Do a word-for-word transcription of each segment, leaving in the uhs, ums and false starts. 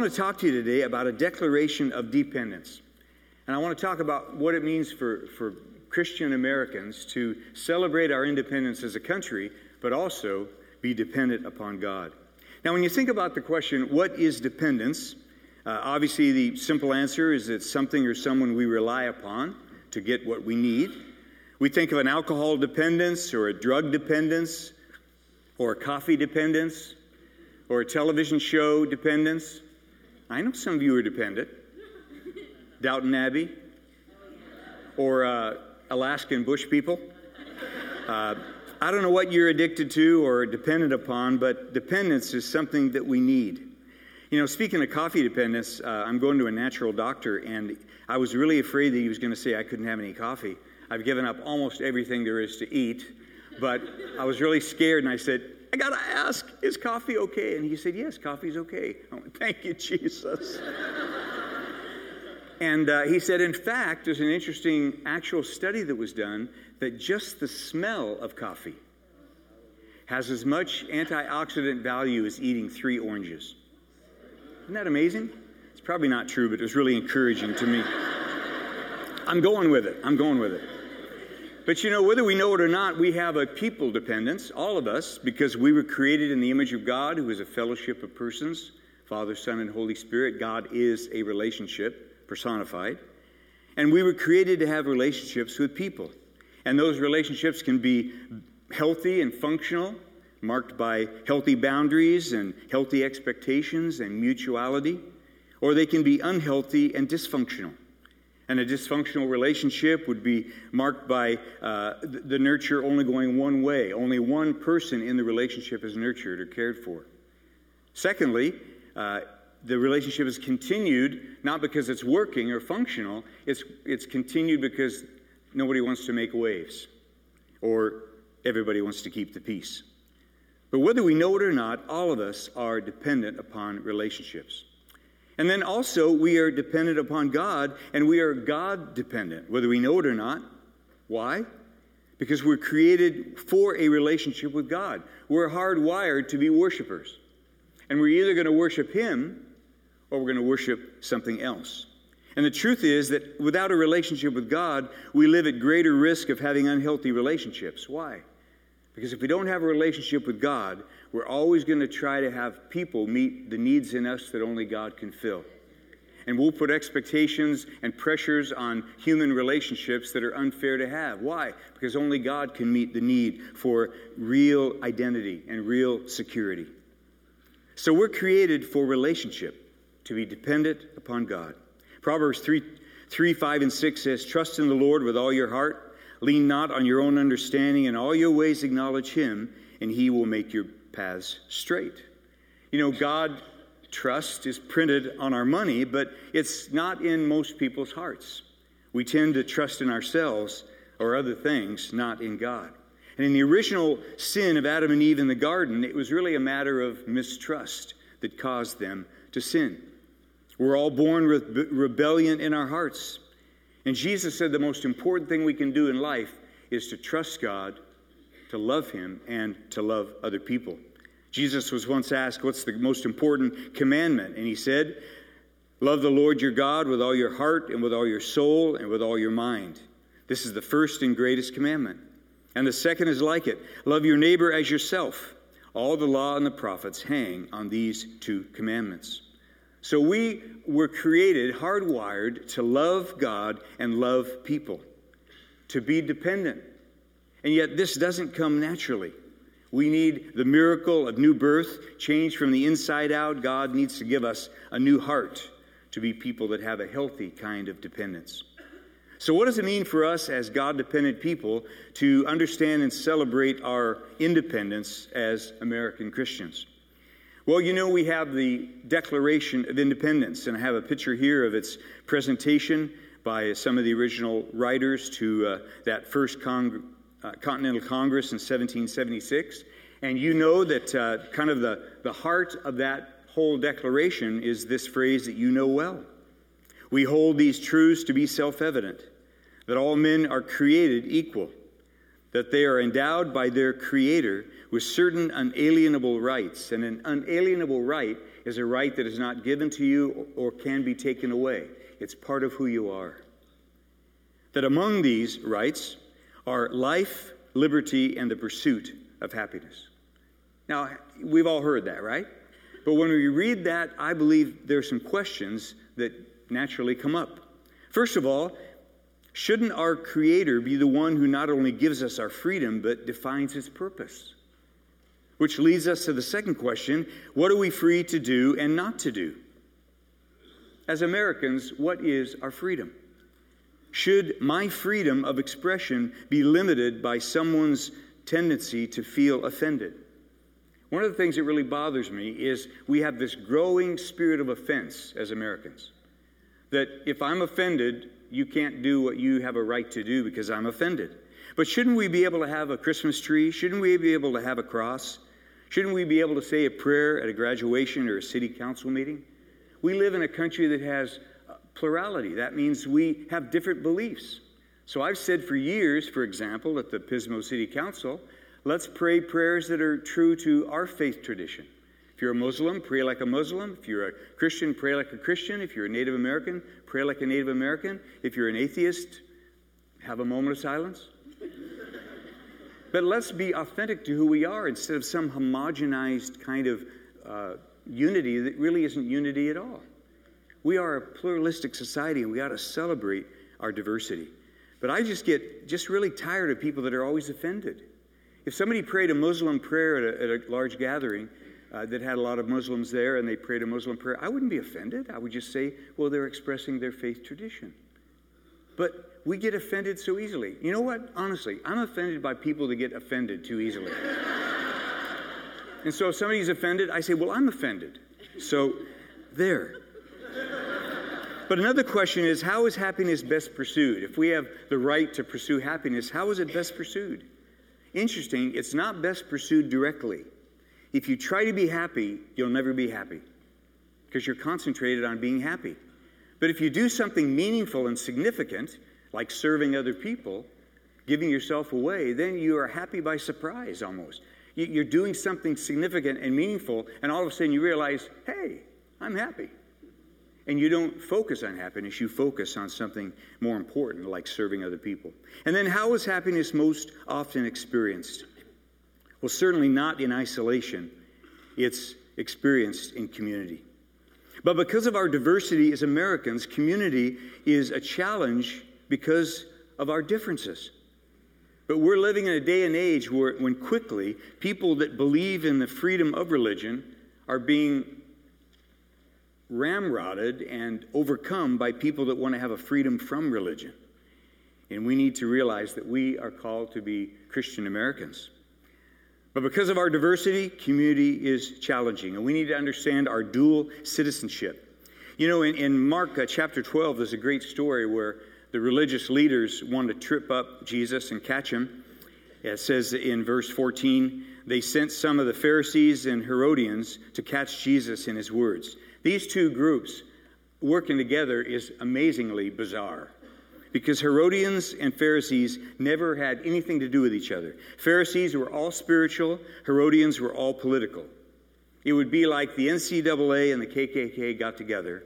want to talk to you today about a declaration of dependence. And I want to talk about what it means for, for Christian Americans to celebrate our independence as a country, but also be dependent upon God. Now, when you think about the question, what is dependence? Uh, obviously, the simple answer is it's something or someone we rely upon to get what we need. We think of an alcohol dependence or a drug dependence or a coffee dependence or a television show dependence. I know some of you are dependent. Downton Abbey or uh, Alaskan bush people. Uh, I don't know what you're addicted to or dependent upon, but dependence is something that we need. You know, speaking of coffee dependence, uh, I'm going to a natural doctor, and I was really afraid that he was going to say I couldn't have any coffee. I've given up almost everything there is to eat, but I was really scared, and I said, I got to ask, is coffee okay? And he said, yes, coffee's okay. I went, thank you, Jesus. And uh, he said, in fact, there's an interesting actual study that was done that just the smell of coffee has as much antioxidant value as eating three oranges. Isn't that amazing? It's probably not true, but it was really encouraging to me. I'm going with it. I'm going with it. But you know, whether we know it or not, we have a people dependence, all of us, because we were created in the image of God, who is a fellowship of persons, Father, Son, and Holy Spirit. God is a relationship personified. And we were created to have relationships with people. And those relationships can be healthy and functional, marked by healthy boundaries and healthy expectations and mutuality, or they can be unhealthy and dysfunctional. And a dysfunctional relationship would be marked by uh, the nurture only going one way. Only one person in the relationship is nurtured or cared for. Secondly, uh, the relationship is continued not because it's working or functional. It's, it's continued because nobody wants to make waves or everybody wants to keep the peace. But whether we know it or not, all of us are dependent upon relationships. And then also, we are dependent upon God, and we are God-dependent, whether we know it or not. Why? Because we're created for a relationship with God. We're hardwired to be worshipers. And we're either going to worship Him, or we're going to worship something else. And the truth is that without a relationship with God, we live at greater risk of having unhealthy relationships. Why? Because if we don't have a relationship with God, we're always going to try to have people meet the needs in us that only God can fill. And we'll put expectations and pressures on human relationships that are unfair to have. Why? Because only God can meet the need for real identity and real security. So we're created for relationship, to be dependent upon God. Proverbs three, three, five, and six says, trust in the Lord with all your heart. Lean not on your own understanding. In all your ways acknowledge Him, and He will make your paths straight. You know, God trust is printed on our money, but it's not in most people's hearts. We tend to trust in ourselves or other things, not in God. And in the original sin of Adam and Eve in the garden, it was really a matter of mistrust that caused them to sin. We're all born with rebellion in our hearts. And Jesus said the most important thing we can do in life is to trust God, to love Him, and to love other people. Jesus was once asked, what's the most important commandment? And He said, love the Lord your God with all your heart and with all your soul and with all your mind. This is the first and greatest commandment. And the second is like it. Love your neighbor as yourself. All the law and the prophets hang on these two commandments. So we were created, hardwired to love God and love people, to be dependent. And yet this doesn't come naturally. We need the miracle of new birth, change from the inside out. God needs to give us a new heart to be people that have a healthy kind of dependence. So what does it mean for us as God-dependent people to understand and celebrate our independence as American Christians? Well, you know, we have the Declaration of Independence, and I have a picture here of its presentation by some of the original writers to uh, that first Cong- uh, Continental Congress in seventeen seventy-six. And you know that uh, kind of the, the heart of that whole declaration is this phrase that you know well. We hold these truths to be self-evident, that all men are created equal, that they are endowed by their Creator with certain unalienable rights. And an unalienable right is a right that is not given to you or can be taken away. It's part of who you are. That among these rights are life, liberty, and the pursuit of happiness. Now, we've all heard that, right? But when we read that, I believe there are some questions that naturally come up. First of all, shouldn't our Creator be the one who not only gives us our freedom, but defines its purpose? Which leads us to the second question, what are we free to do and not to do? As Americans, what is our freedom? Should my freedom of expression be limited by someone's tendency to feel offended? One of the things that really bothers me is we have this growing spirit of offense as Americans. That if I'm offended, you can't do what you have a right to do because I'm offended. But shouldn't we be able to have a Christmas tree? Shouldn't we be able to have a cross? Shouldn't we be able to say a prayer at a graduation or a city council meeting? We live in a country that has plurality. That means we have different beliefs. So I've said for years, for example, at the Pismo City Council, let's pray prayers that are true to our faith tradition. If you're a Muslim, pray like a Muslim. If you're a Christian, pray like a Christian. If you're a Native American, pray like a Native American. If you're an atheist, have a moment of silence. But let's be authentic to who we are instead of some homogenized kind of uh, unity that really isn't unity at all. We are a pluralistic society, and we ought to celebrate our diversity. But I just get just really tired of people that are always offended. If somebody prayed a Muslim prayer at a, at a large gathering uh, that had a lot of Muslims there and they prayed a Muslim prayer, I wouldn't be offended. I would just say, well, they're expressing their faith tradition. But we get offended so easily. You know what? Honestly, I'm offended by people that get offended too easily. And so if somebody's offended, I say, well, I'm offended. So there. But another question is, how is happiness best pursued? If we have the right to pursue happiness, how is it best pursued? Interesting, it's not best pursued directly. If you try to be happy, you'll never be happy because you're concentrated on being happy. But if you do something meaningful and significant, like serving other people, giving yourself away, then you are happy by surprise almost. You're doing something significant and meaningful, and all of a sudden you realize, hey, I'm happy. And you don't focus on happiness, you focus on something more important, like serving other people. And then how is happiness most often experienced? Well, certainly not in isolation. It's experienced in community. But because of our diversity as Americans, community is a challenge because of our differences. But we're living in a day and age where, when quickly, people that believe in the freedom of religion are being ramrodded and overcome by people that want to have a freedom from religion. And we need to realize that we are called to be Christian Americans. But because of our diversity, community is challenging. And we need to understand our dual citizenship. You know, in, in Mark uh, chapter twelve, there's a great story where the religious leaders want to trip up Jesus and catch him. It says in verse fourteen, they sent some of the Pharisees and Herodians to catch Jesus in his words. These two groups working together is amazingly bizarre because Herodians and Pharisees never had anything to do with each other. Pharisees were all spiritual, Herodians were all political. It would be like the N C double A and the K K K got together.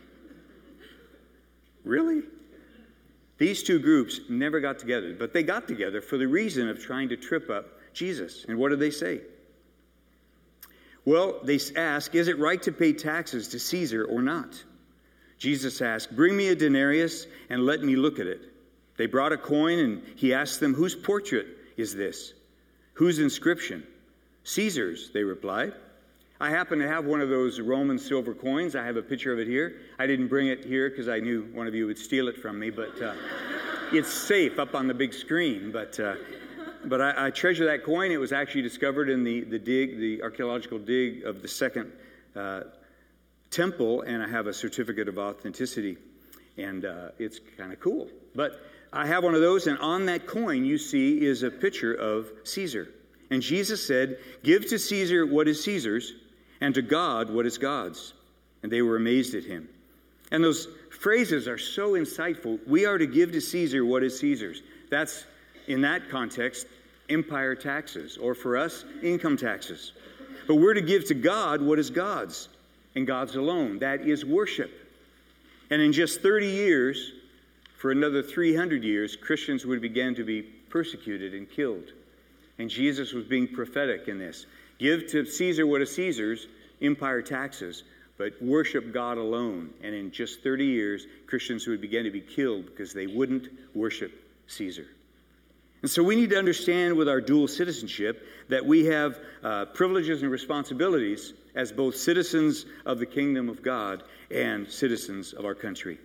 Really? These two groups never got together, but they got together for the reason of trying to trip up Jesus. And what did they say? Well, they ask, is it right to pay taxes to Caesar or not? Jesus asked, bring me a denarius and let me look at it. They brought a coin and he asked them, whose portrait is this? Whose inscription? Caesar's, they replied. I happen to have one of those Roman silver coins. I have a picture of it here. I didn't bring it here because I knew one of you would steal it from me, but uh, it's safe up on the big screen. But uh, but I, I treasure that coin. It was actually discovered in the, the dig, the archaeological dig of the second uh, temple, and I have a certificate of authenticity, and uh, it's kind of cool. But I have one of those, and on that coin you see is a picture of Caesar. And Jesus said, give to Caesar what is Caesar's, and to God what is God's. And they were amazed at him. And those phrases are so insightful. We are to give to Caesar what is Caesar's. That's, in that context, empire taxes, or for us, income taxes. But we're to give to God what is God's. and God's alone. That is worship. And in just thirty years, for another three hundred years, Christians would begin to be persecuted and killed. And Jesus was being prophetic in this. Give to Caesar what is Caesar's, empire taxes, but worship God alone. And in just thirty years, Christians would begin to be killed because they wouldn't worship Caesar. And so we need to understand with our dual citizenship that we have uh, privileges and responsibilities as both citizens of the kingdom of God and citizens of our country.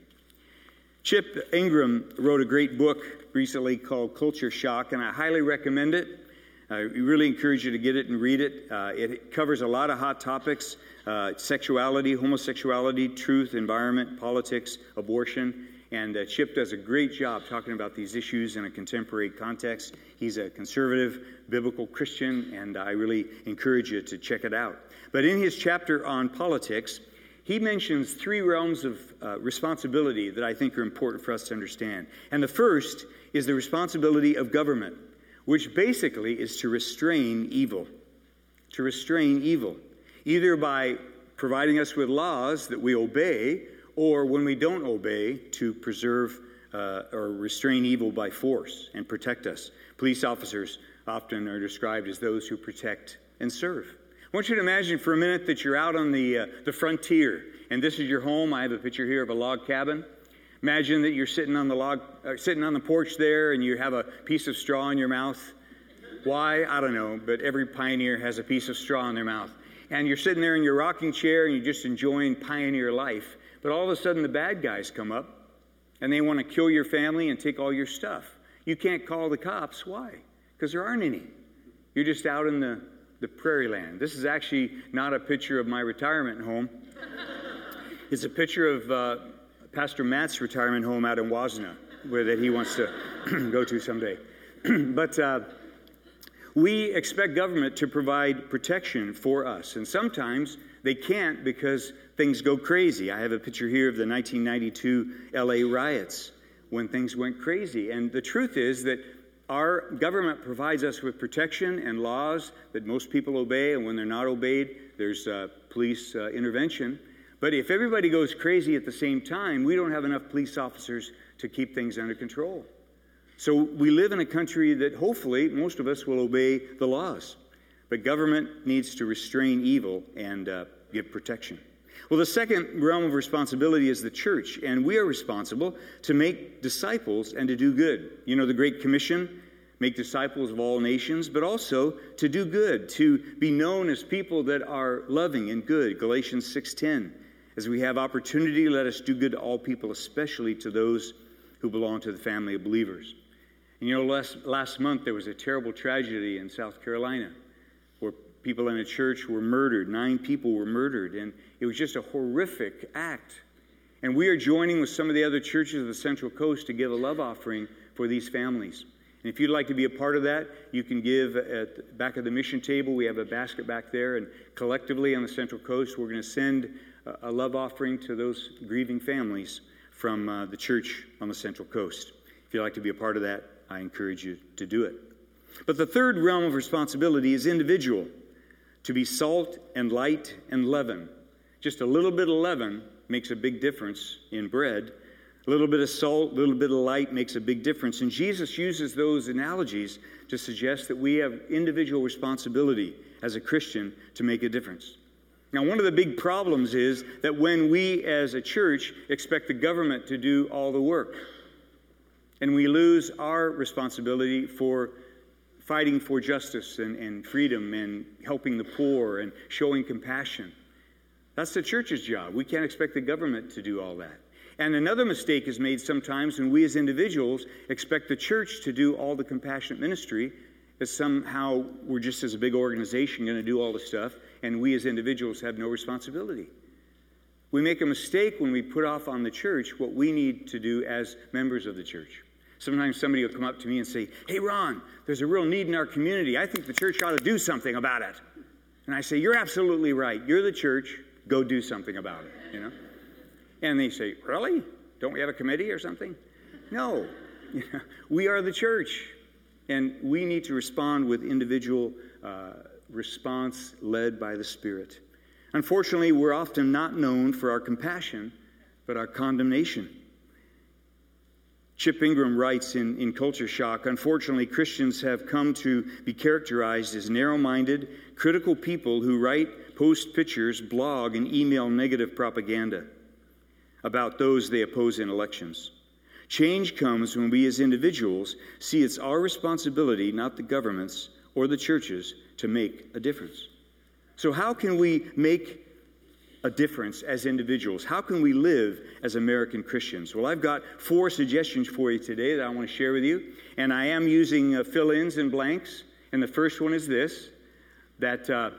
Chip Ingram wrote a great book recently called Culture Shock, and I highly recommend it. I really encourage you to get it and read it. Uh, it covers a lot of hot topics, uh, sexuality, homosexuality, truth, environment, politics, abortion. And uh, Chip does a great job talking about these issues in a contemporary context. He's a conservative, biblical Christian, and I really encourage you to check it out. But in his chapter on politics, he mentions three realms of uh, responsibility that I think are important for us to understand. And the first is the responsibility of government, which basically is to restrain evil. To restrain evil, either by providing us with laws that we obey, or when we don't obey, to preserve uh, or restrain evil by force and protect us. Police officers often are described as those who protect and serve. I want you to imagine for a minute that you're out on the uh, the frontier, and this is your home. I have a picture here of a log cabin. Imagine that you're sitting on the log, uh, sitting on the porch there, and you have a piece of straw in your mouth. Why? I don't know, but every pioneer has a piece of straw in their mouth. And you're sitting there in your rocking chair, and you're just enjoying pioneer life. But all of a sudden, the bad guys come up, and they want to kill your family and take all your stuff. You can't call the cops. Why? Because there aren't any. You're just out in the, the prairie land. This is actually not a picture of my retirement home. It's a picture of uh, Pastor Matt's retirement home out in Wasna, where that he wants to go to someday. But uh, we expect government to provide protection for us, and sometimes they can't because things go crazy. I have a picture here of the nineteen ninety-two L A riots when things went crazy. And the truth is that our government provides us with protection and laws that most people obey, and when they're not obeyed, there's uh, police uh, intervention. But if everybody goes crazy at the same time, we don't have enough police officers to keep things under control. So we live in a country that hopefully most of us will obey the laws. But government needs to restrain evil and uh, give protection. Well, the second realm of responsibility is the church, and we are responsible to make disciples and to do good. You know, the Great Commission, make disciples of all nations, but also to do good, to be known as people that are loving and good. Galatians six ten. As we have opportunity, let us do good to all people, especially to those who belong to the family of believers. And you know, last, last month there was a terrible tragedy in South Carolina where people in a church were murdered. Nine people were murdered, and it was just a horrific act. And we are joining with some of the other churches of the Central Coast to give a love offering for these families. And if you'd like to be a part of that, you can give at the back of the mission table. We have a basket back there, and collectively on the Central Coast, we're going to send a love offering to those grieving families from uh, the church on the Central Coast. If you'd like to be a part of that, I encourage you to do it. But the third realm of responsibility is individual, to be salt and light and leaven. Just a little bit of leaven makes a big difference in bread. A little bit of salt, a little bit of light makes a big difference. And Jesus uses those analogies to suggest that we have individual responsibility as a Christian to make a difference. Now, one of the big problems is that when we as a church expect the government to do all the work, and we lose our responsibility for fighting for justice and, and freedom and helping the poor and showing compassion. That's the church's job. We can't expect the government to do all that. And another mistake is made sometimes when we as individuals expect the church to do all the compassionate ministry, that somehow we're just as a big organization going to do all the stuff, and we as individuals have no responsibility. We make a mistake when we put off on the church what we need to do as members of the church. Sometimes somebody will come up to me and say, "Hey, Ron, there's a real need in our community. I think the church ought to do something about it." And I say, "You're absolutely right. You're the church. Go do something about it." You know? And they say, "Really? Don't we have a committee or something?" No. You know, we are the church. And we need to respond with individual uh, response led by the Spirit. Unfortunately, we're often not known for our compassion, but our condemnation. Chip Ingram writes in, in Culture Shock, unfortunately, Christians have come to be characterized as narrow-minded, critical people who write, post pictures, blog, and email negative propaganda about those they oppose in elections. Change comes when we as individuals see it's our responsibility, not the government's or the church's, to make a difference. So how can we make a difference as individuals? How can we live as American Christians? Well, I've got four suggestions for you today that I want to share with you. And I am using uh, fill-ins and blanks. And the first one is this, that uh,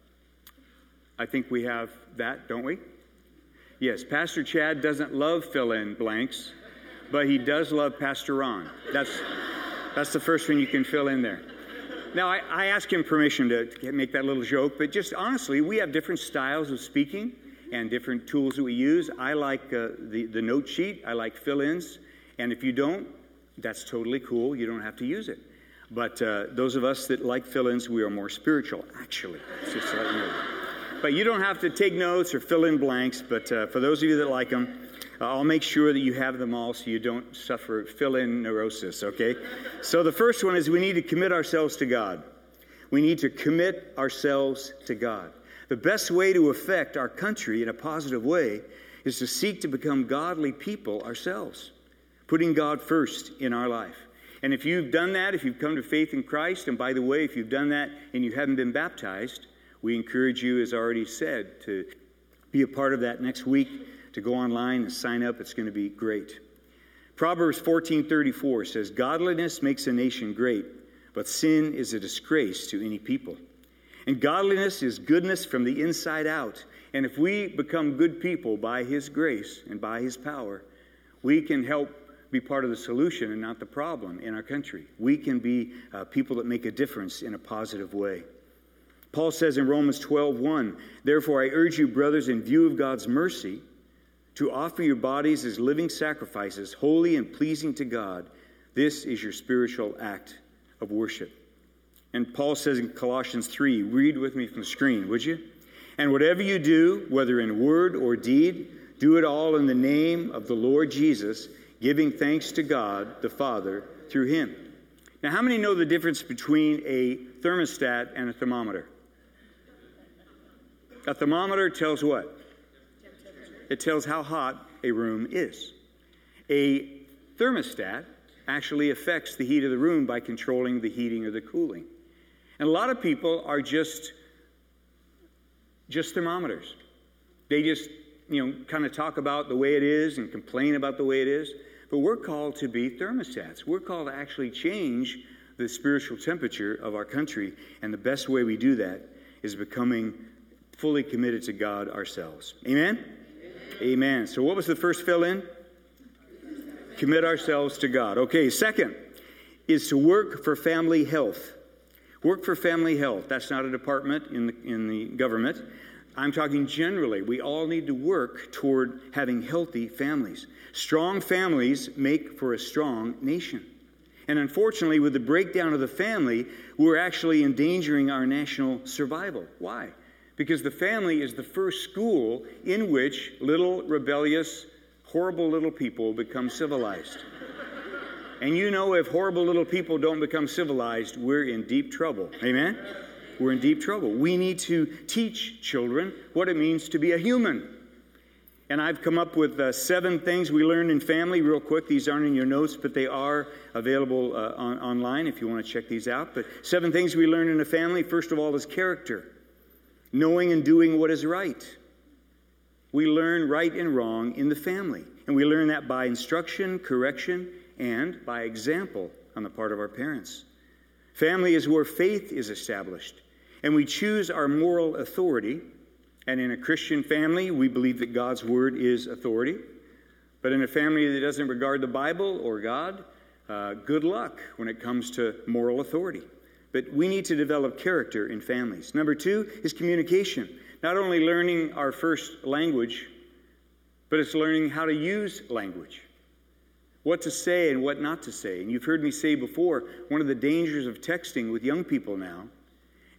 I think we have that, don't we? Yes, Pastor Chad doesn't love fill-in blanks, but he does love Pastor Ron. That's, that's the first one you can fill in there. Now, I, I asked him permission to, to make that little joke, but just honestly, we have different styles of speaking and different tools that we use. I like uh, the, the note sheet. I like fill-ins. And if you don't, that's totally cool. You don't have to use it. But uh, those of us that like fill-ins, we are more spiritual, actually. Just to let you know. But you don't have to take notes or fill in blanks. But uh, for those of you that like them, uh, I'll make sure that you have them all so you don't suffer fill-in neurosis, okay? So the first one is we need to commit ourselves to God. We need to commit ourselves to God. The best way to affect our country in a positive way is to seek to become godly people ourselves, putting God first in our life. And if you've done that, if you've come to faith in Christ, and by the way, if you've done that and you haven't been baptized, we encourage you, as already said, to be a part of that next week, to go online and sign up. It's going to be great. Proverbs fourteen thirty-four says, godliness makes a nation great, but sin is a disgrace to any people. And godliness is goodness from the inside out. And if we become good people by His grace and by His power, we can help be part of the solution and not the problem in our country. We can be uh, people that make a difference in a positive way. Paul says in Romans twelve one, therefore I urge you, brothers, in view of God's mercy, to offer your bodies as living sacrifices, holy and pleasing to God. This is your spiritual act of worship. And Paul says in Colossians three, read with me from the screen, would you? And whatever you do, whether in word or deed, do it all in the name of the Lord Jesus, giving thanks to God the Father through Him. Now, how many know the difference between a thermostat and a thermometer? A thermometer tells what? It tells how hot a room is. A thermostat actually affects the heat of the room by controlling the heating or the cooling. And a lot of people are just, just thermometers. They just, you know, kind of talk about the way it is and complain about the way it is. But we're called to be thermostats. We're called to actually change the spiritual temperature of our country. And the best way we do that is becoming fully committed to God ourselves. Amen? Amen. Amen. So what was the first fill in? Commit ourselves to God. Okay, second is to work for family health. Work for family health. That's not a department in the, in the government. I'm talking generally. We all need to work toward having healthy families. Strong families make for a strong nation. And unfortunately, with the breakdown of the family, we're actually endangering our national survival. Why? Because the family is the first school in which little, rebellious, horrible little people become civilized. And you know, if horrible little people don't become civilized, we're in deep trouble. Amen? We're in deep trouble. We need to teach children what it means to be a human. And I've come up with uh, seven things we learned in family real quick. These aren't in your notes, but they are available uh, on, online if you want to check these out. But seven things we learned in a family. First of all is character. Knowing and doing what is right. We learn right and wrong in the family. And we learn that by instruction, correction, and by example on the part of our parents. Family is where faith is established. And we choose our moral authority. And in a Christian family, we believe that God's word is authority. But in a family that doesn't regard the Bible or God, uh, good luck when it comes to moral authority. But we need to develop character in families. Number two is communication. Not only learning our first language, but it's learning how to use language. What to say and what not to say. And you've heard me say before, one of the dangers of texting with young people now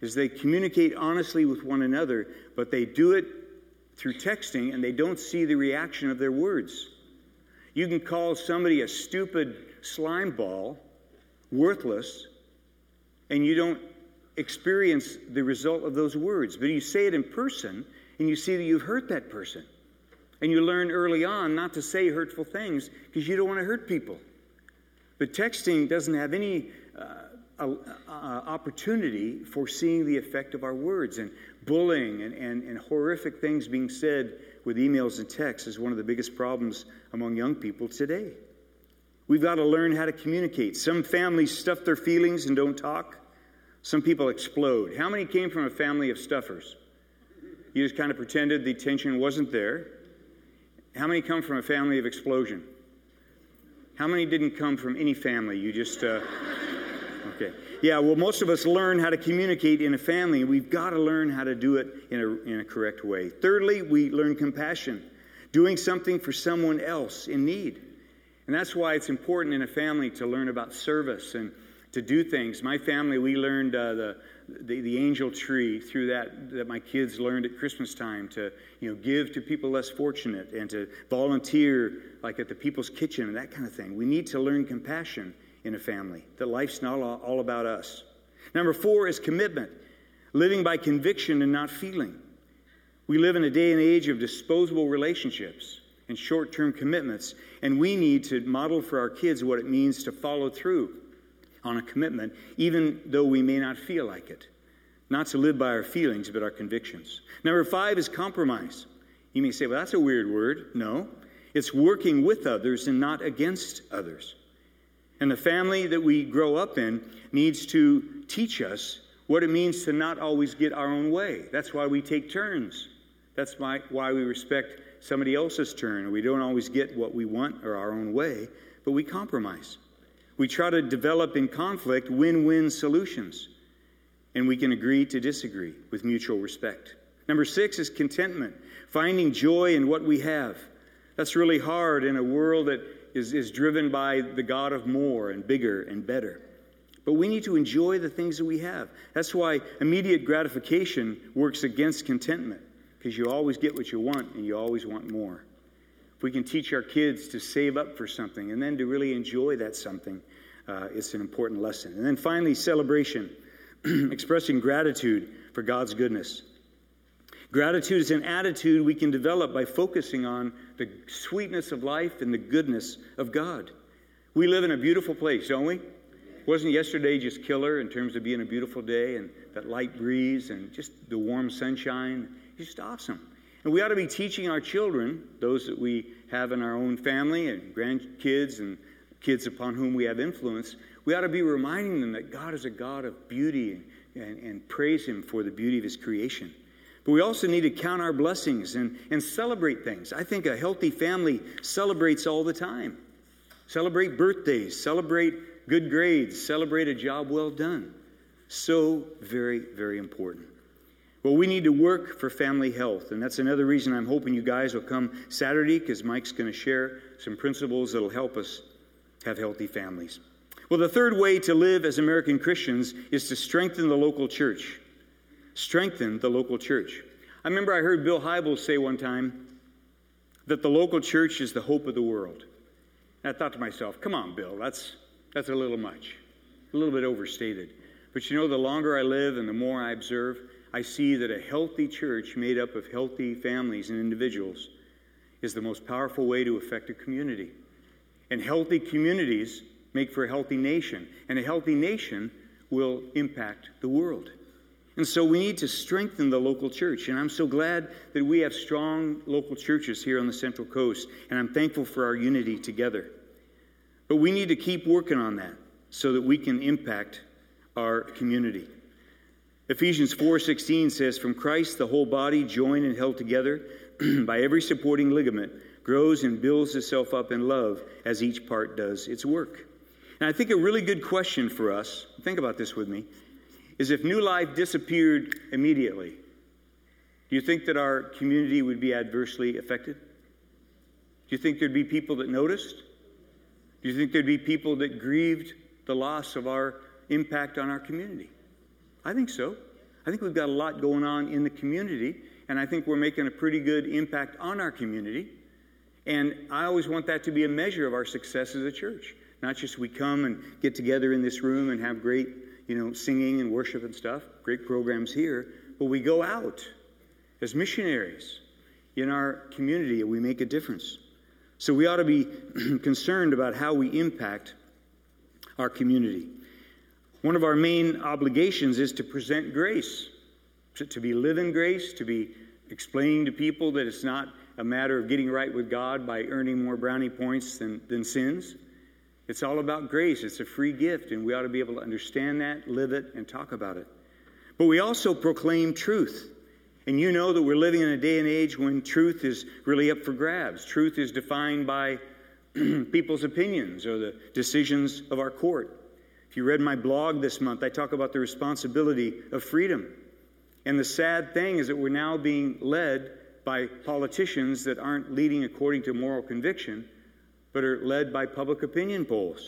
is they communicate honestly with one another, but they do it through texting, and they don't see the reaction of their words. You can call somebody a stupid slime ball, worthless, and you don't experience the result of those words. But you say it in person, and you see that you've hurt that person. And you learn early on not to say hurtful things because you don't want to hurt people. But texting doesn't have any uh, uh, uh, opportunity for seeing the effect of our words. And bullying and, and, and horrific things being said with emails and texts is one of the biggest problems among young people today. We've got to learn how to communicate. Some families stuff their feelings and don't talk. Some people explode. How many came from a family of stuffers? You just kind of pretended the tension wasn't there. How many come from a family of explosion? How many didn't come from any family? You just, uh, okay. Yeah, well, most of us learn how to communicate in a family. We've got to learn how to do it in a, in a correct way. Thirdly, we learn compassion, doing something for someone else in need. And that's why it's important in a family to learn about service and to do things. My family, we learned uh, the, the the angel tree through that, that my kids learned at Christmas time to, you know, give to people less fortunate and to volunteer like at the People's Kitchen and that kind of thing. We need to learn compassion in a family, that life's not all, all about us. Number four is commitment, living by conviction and not feeling. We live in a day and age of disposable relationships and short-term commitments, and we need to model for our kids what it means to follow through on a commitment, even though we may not feel like it. Not to live by our feelings, but our convictions. Number five is compromise. You may say, well, that's a weird word. No, it's working with others and not against others. And the family that we grow up in needs to teach us what it means to not always get our own way. That's why we take turns. That's why, why we respect somebody else's turn. We don't always get what we want or our own way, but we compromise. We try to develop in conflict win-win solutions, and we can agree to disagree with mutual respect. Number six is contentment, finding joy in what we have. That's really hard in a world that is, is driven by the God of more and bigger and better. But we need to enjoy the things that we have. That's why immediate gratification works against contentment, because you always get what you want and you always want more. If we can teach our kids to save up for something and then to really enjoy that something, uh, it's an important lesson. And then finally, celebration, expressing gratitude for God's goodness. Gratitude is an attitude we can develop by focusing on the sweetness of life and the goodness of God. We live in a beautiful place, don't we? Wasn't yesterday just killer in terms of being a beautiful day and that light breeze and just the warm sunshine? It's just awesome. And we ought to be teaching our children, those that we have in our own family and grandkids and kids upon whom we have influence, we ought to be reminding them that God is a God of beauty and, and, and praise Him for the beauty of His creation. But we also need to count our blessings and, and celebrate things. I think a healthy family celebrates all the time. Celebrate birthdays, celebrate good grades, celebrate a job well done. So very, very important. Well, we need to work for family health, and that's another reason I'm hoping you guys will come Saturday, because Mike's going to share some principles that will help us have healthy families. Well, the third way to live as American Christians is to strengthen the local church. Strengthen the local church. I remember I heard Bill Hybels say one time that the local church is the hope of the world. And I thought to myself, come on, Bill, that's, that's a little much, a little bit overstated. But you know, the longer I live and the more I observe, I see that a healthy church made up of healthy families and individuals is the most powerful way to affect a community. And healthy communities make for a healthy nation. And a healthy nation will impact the world. And so we need to strengthen the local church. And I'm so glad that we have strong local churches here on the Central Coast. And I'm thankful for our unity together. But we need to keep working on that so that we can impact our community. Ephesians four sixteen says, from Christ the whole body, joined and held together by every supporting ligament, grows and builds itself up in love as each part does its work. And I think a really good question for us, think about this with me, is if New Life disappeared immediately, do you think that our community would be adversely affected? Do you think there'd be people that noticed? Do you think there'd be people that grieved the loss of our impact on our community? I think so. I think we've got a lot going on in the community, and I think we're making a pretty good impact on our community. And I always want that to be a measure of our success as a church. Not just we come and get together in this room and have great, you know, singing and worship and stuff, great programs here, but we go out as missionaries in our community and we make a difference. So we ought to be concerned about how we impact our community. One of our main obligations is to present grace, to, to be living grace, to be explaining to people that it's not a matter of getting right with God by earning more brownie points than, than sins. It's all about grace. It's a free gift, and we ought to be able to understand that, live it, and talk about it. But we also proclaim truth. And you know that we're living in a day and age when truth is really up for grabs. Truth is defined by people's opinions or the decisions of our court. If you read my blog this month, I talk about the responsibility of freedom. And the sad thing is that we're now being led by politicians that aren't leading according to moral conviction, but are led by public opinion polls.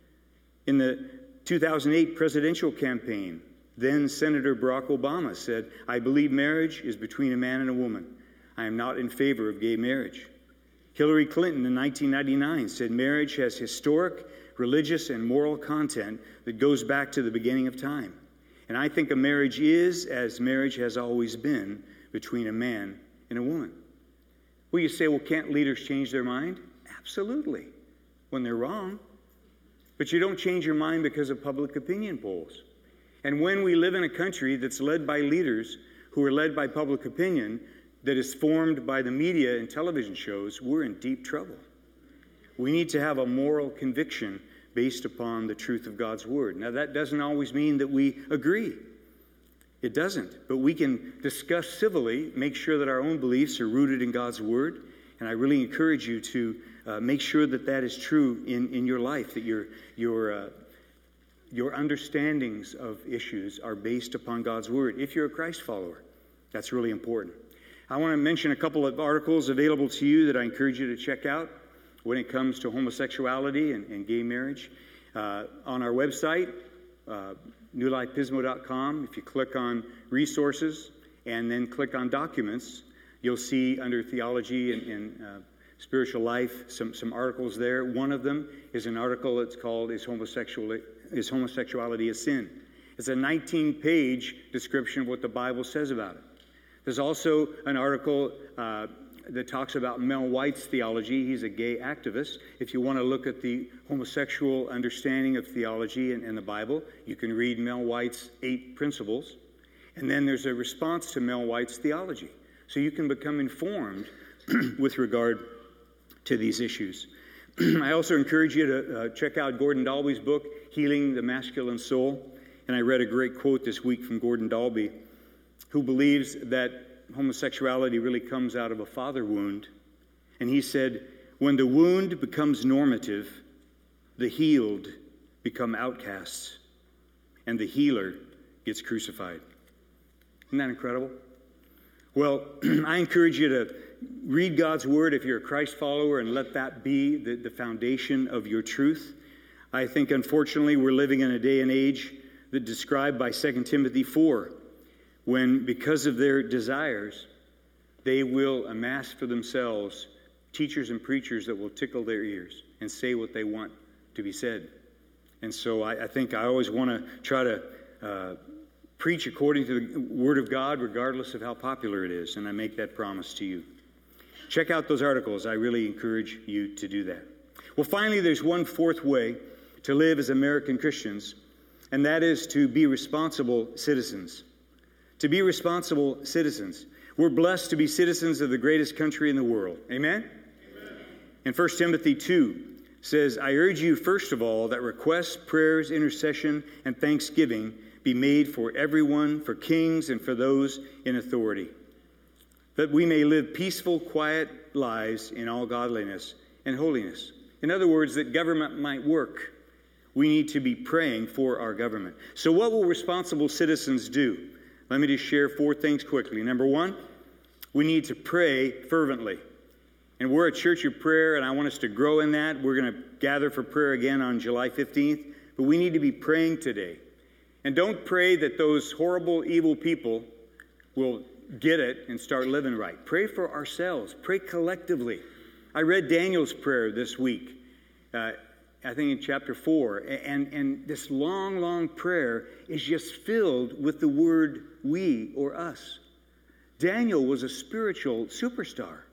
In the two thousand eight presidential campaign, then Senator Barack Obama said, "I believe marriage is between a man and a woman. I am not in favor of gay marriage." Hillary Clinton in nineteen ninety-nine said, "Marriage has historic, religious, and moral content that goes back to the beginning of time. And I think a marriage is, as marriage has always been, between a man and a woman." Well, you say, well, can't leaders change their mind? Absolutely, when they're wrong. But you don't change your mind because of public opinion polls. And when we live in a country that's led by leaders who are led by public opinion, that is formed by the media and television shows, we're in deep trouble. We need to have a moral conviction based upon the truth of God's Word. Now, that doesn't always mean that we agree. It doesn't. But we can discuss civilly, make sure that our own beliefs are rooted in God's Word. And I really encourage you to uh, make sure that that is true in, in your life, that your, your, uh, your understandings of issues are based upon God's Word. If you're a Christ follower, that's really important. I want to mention a couple of articles available to you that I encourage you to check out when it comes to homosexuality and, and gay marriage. Uh, on our website, uh, new life pismo dot com, if you click on resources and then click on documents, you'll see under theology and, and uh, spiritual life some, some articles there. One of them is an article that's called Is Homosexuality, Is Homosexuality a Sin? It's a nineteen-page description of what the Bible says about it. There's also an article uh, that talks about Mel White's theology. He's a gay activist. If you want to look at the homosexual understanding of theology and, and the Bible, you can read Mel White's eight principles. And then there's a response to Mel White's theology. So you can become informed with regard to these issues. I also encourage you to uh, check out Gordon Dalby's book, Healing the Masculine Soul. And I read a great quote this week from Gordon Dalby, who believes that homosexuality really comes out of a father wound. And he said, when the wound becomes normative, the healed become outcasts, and the healer gets crucified. Isn't that incredible? Well, I encourage you to read God's Word if you're a Christ follower and let that be the, the foundation of your truth. I think, unfortunately, we're living in a day and age that's described by Second Timothy four, when, because of their desires, they will amass for themselves teachers and preachers that will tickle their ears and say what they want to be said. And so I, I think I always want to try to uh, preach according to the Word of God, regardless of how popular it is, and I make that promise to you. Check out those articles. I really encourage you to do that. Well, finally, there's one fourth way to live as American Christians, and that is to be responsible citizens. To be responsible citizens. We're blessed to be citizens of the greatest country in the world. Amen? Amen. And First Timothy two says, I urge you, first of all, that requests, prayers, intercession, and thanksgiving be made for everyone, for kings, and for those in authority, that we may live peaceful, quiet lives in all godliness and holiness. In other words, that government might work. We need to be praying for our government. So what will responsible citizens do? Let me just share four things quickly. Number one, we need to pray fervently. And we're a church of prayer, and I want us to grow in that. We're going to gather for prayer again on July fifteenth. But we need to be praying today. And don't pray that those horrible, evil people will get it and start living right. Pray for ourselves. Pray collectively. I read Daniel's prayer this week, uh, I think in chapter four, and, and this long, long prayer is just filled with the word we or us. Daniel was a spiritual superstar.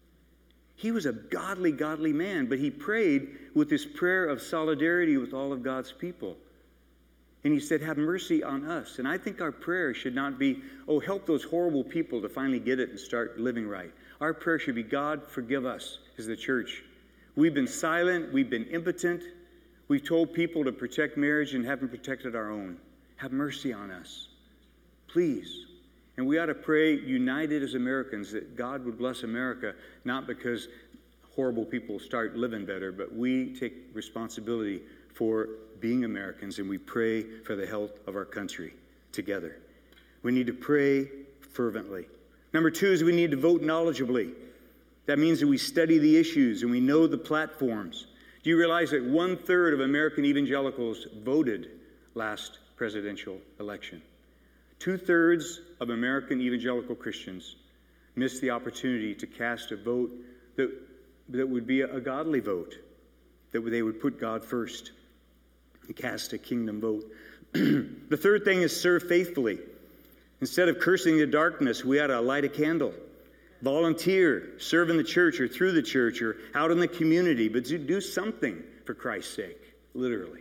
He was a godly, godly man, but he prayed with this prayer of solidarity with all of God's people. And he said, have mercy on us. And I think our prayer should not be, oh, help those horrible people to finally get it and start living right. Our prayer should be, God, forgive us as the church. We've been silent. We've been impotent. We've told people to protect marriage and haven't protected our own. Have mercy on us. Please. And we ought to pray united as Americans that God would bless America, not because horrible people start living better, but we take responsibility for being Americans, and we pray for the health of our country together. We need to pray fervently. Number two is we need to vote knowledgeably. That means that we study the issues and we know the platforms. Do you realize that one-third of American evangelicals voted last presidential election? Two-thirds of American evangelical Christians missed the opportunity to cast a vote that, that would be a, a godly vote, that they would put God first and cast a kingdom vote. The third thing is serve faithfully. Instead of cursing the darkness, we ought to light a candle. Volunteer, serve in the church or through the church or out in the community, but do, do something for Christ's sake, literally.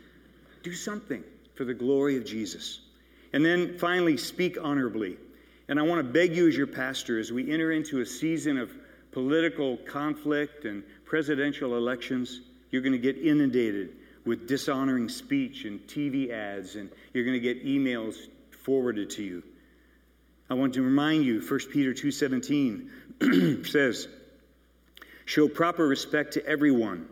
Do something for the glory of Jesus. And then finally, speak honorably. And I want to beg you as your pastor, as we enter into a season of political conflict and presidential elections, you're going to get inundated with dishonoring speech and T V ads, and you're going to get emails forwarded to you. I want to remind you, First Peter two seventeen says, show proper respect to everyone.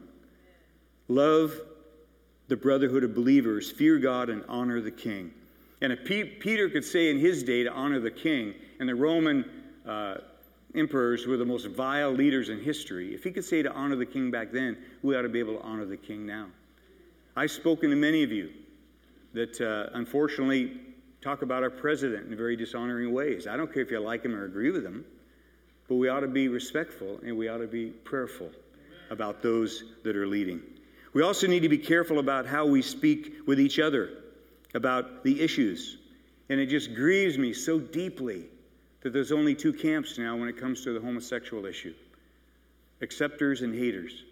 Love the brotherhood of believers. Fear God and honor the king. And if P- Peter could say in his day to honor the king, and the Roman uh, emperors were the most vile leaders in history, if he could say to honor the king back then, we ought to be able to honor the king now. I've spoken to many of you that uh, unfortunately talk about our president in very dishonoring ways. I don't care if you like him or agree with him, but we ought to be respectful and we ought to be prayerful about those that are leading. We also need to be careful about how we speak with each other about the issues. And it just grieves me so deeply that there's only two camps now when it comes to the homosexual issue. Acceptors and haters.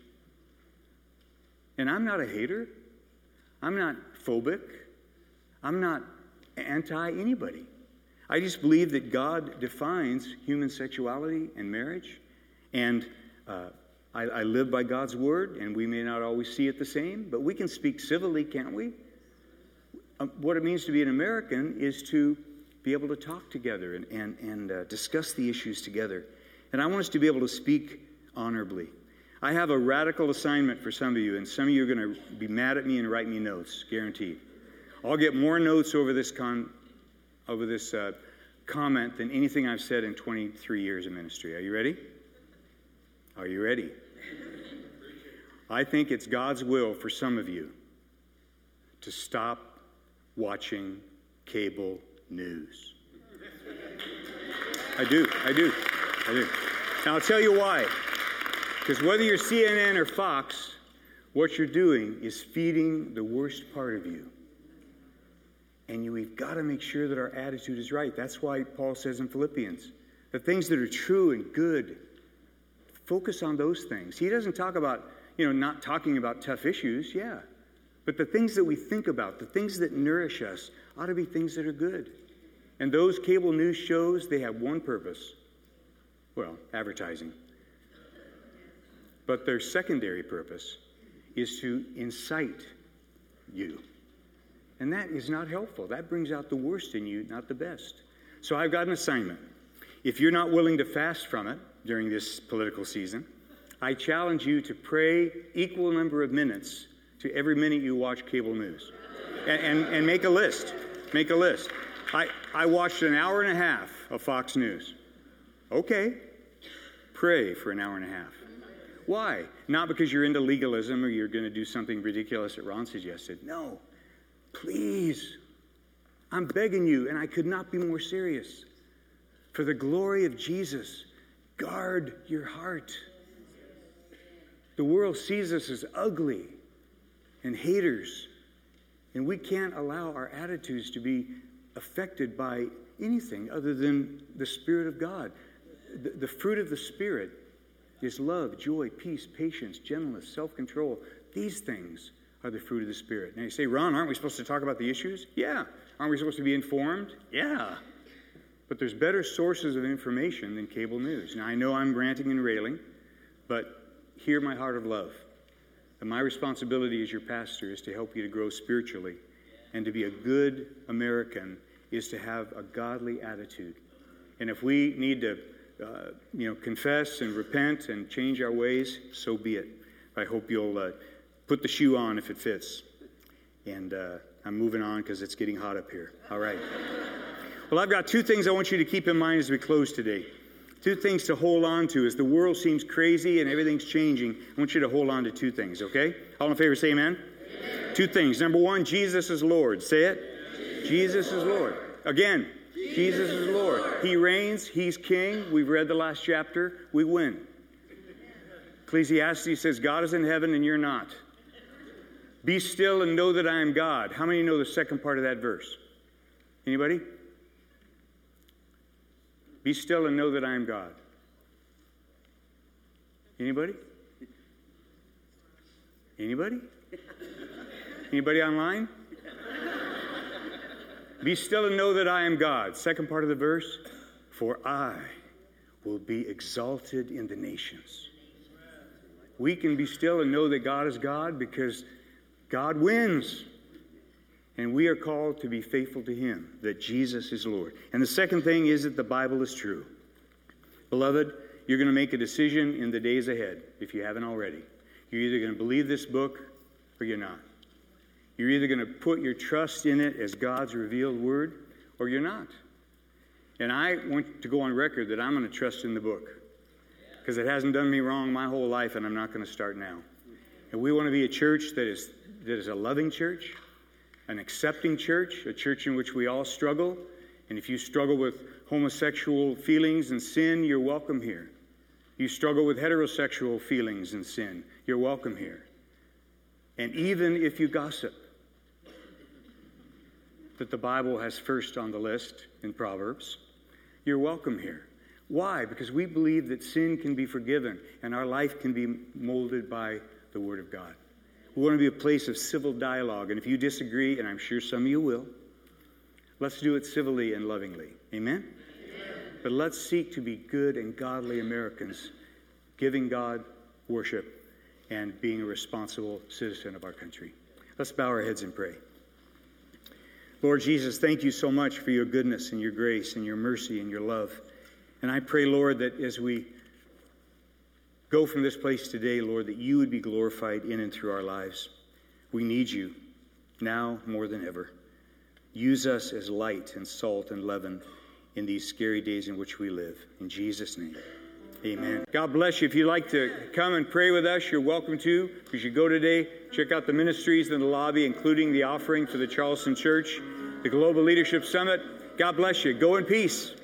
And I'm not a hater. I'm not phobic. I'm not anti-anybody. I just believe that God defines human sexuality and marriage. And uh, I, I live by God's word, and we may not always see it the same, but we can speak civilly, can't we? Uh, what it means to be an American is to be able to talk together and, and, and uh, discuss the issues together. And I want us to be able to speak honorably. I have a radical assignment for some of you, and some of you are going to be mad at me and write me notes, guaranteed. I'll get more notes over this con, over this uh, comment than anything I've said in twenty-three years of ministry. Are you ready? Are you ready? I think it's God's will for some of you to stop watching cable news. I do, I do, I do. Now I'll tell you why. Because whether you're C N N or Fox, what you're doing is feeding the worst part of you. And you, we've got to make sure that our attitude is right. That's why Paul says in Philippians, the things that are true and good, focus on those things. He doesn't talk about, you know, not talking about tough issues, yeah. But the things that we think about, the things that nourish us, ought to be things that are good. And those cable news shows, they have one purpose. Well, advertising. But their secondary purpose is to incite you. And that is not helpful. That brings out the worst in you, not the best. So I've got an assignment. If you're not willing to fast from it during this political season, I challenge you to pray equal number of minutes to every minute you watch cable news. And, and, and make a list. Make a list. I, I watched an hour and a half of Fox News. Okay. Pray for an hour and a half. Why? Not because you're into legalism or you're going to do something ridiculous that Ron suggested. No. Please I'm begging you, and I could not be more serious. For the glory of Jesus, guard your heart. The world sees us as ugly and haters, and we can't allow our attitudes to be affected by anything other than the Spirit of God. The, the fruit of the Spirit is love, joy, peace, patience, gentleness, self-control. These things are the fruit of the Spirit. Now you say, Ron, aren't we supposed to talk about the issues? Yeah. Aren't we supposed to be informed? Yeah. But there's better sources of information than cable news. Now I know I'm ranting and railing, but hear my heart of love. And my responsibility as your pastor is to help you to grow spiritually. And to be a good American is to have a godly attitude. And if we need to uh, you know, confess and repent and change our ways, so be it. I hope you'll uh, put the shoe on if it fits. And uh, I'm moving on because it's getting hot up here. All right. Well, I've got two things I want you to keep in mind as we close today. Two things to hold on to. As the world seems crazy and everything's changing, I want you to hold on to two things, okay? All in favor, say amen. Amen. Two things. Number one, Jesus is Lord. Say it. Jesus, Jesus is Lord. Again, Jesus, Jesus is Lord. Lord. He reigns. He's king. We've read the last chapter. We win. Ecclesiastes says, God is in heaven and you're not. Be still and know that I am God. How many know the second part of that verse? Anybody? Be still and know that I am God. Anybody? Anybody? Anybody online? Be still and know that I am God. Second part of the verse. For I will be exalted in the nations. We can be still and know that God is God because God wins. And we are called to be faithful to Him, that Jesus is Lord. And the second thing is that the Bible is true. Beloved, you're going to make a decision in the days ahead, if you haven't already. You're either going to believe this book or you're not. You're either going to put your trust in it as God's revealed word or you're not. And I want to go on record that I'm going to trust in the book because it hasn't done me wrong my whole life, and I'm not going to start now. And we want to be a church that is that is a loving church, an accepting church, a church in which we all struggle. And if you struggle with homosexual feelings and sin, you're welcome here. You struggle with heterosexual feelings and sin, you're welcome here. And even if you gossip, that the Bible has first on the list in Proverbs, you're welcome here. Why? Because we believe that sin can be forgiven and our life can be molded by the Word of God. We want to be a place of civil dialogue. And if you disagree, and I'm sure some of you will, let's do it civilly and lovingly. Amen? Amen. But let's seek to be good and godly Americans, giving God worship and being a responsible citizen of our country. Let's bow our heads and pray. Lord Jesus, thank you so much for your goodness and your grace and your mercy and your love. And I pray, Lord, that as we go from this place today, Lord, that you would be glorified in and through our lives. We need you now more than ever. Use us as light and salt and leaven in these scary days in which we live. In Jesus' name, amen. God bless you. If you'd like to come and pray with us, you're welcome to. You should go today, check out the ministries in the lobby, including the offering for the Charleston Church, the Global Leadership Summit. God bless you. Go in peace.